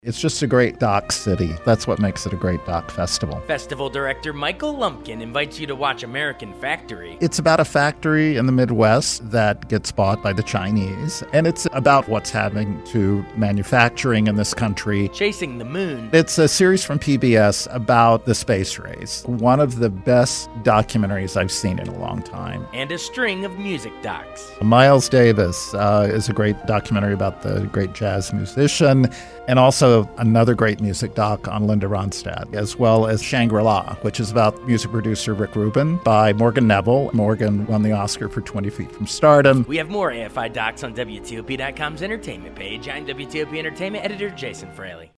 It's just a great dock city. That's what makes it a great dock festival. Festival director Michael Lumpkin invites you to watch American Factory. It's about a factory in the Midwest that gets bought by the Chinese, and it's about what's happening to manufacturing in this country. Chasing the Moon. It's a series from PBS about the space race. One of the best documentaries I've seen in a long time. And a string of music docs. Miles Davis is a great documentary about the great jazz musician, and also another great music doc on Linda Ronstadt, as well as Shangri-La, which is about music producer Rick Rubin by Morgan Neville. Morgan won the Oscar for 20 Feet from Stardom. We have more AFI docs on WTOP.com's entertainment page. I'm WTOP Entertainment editor Jason Fraley.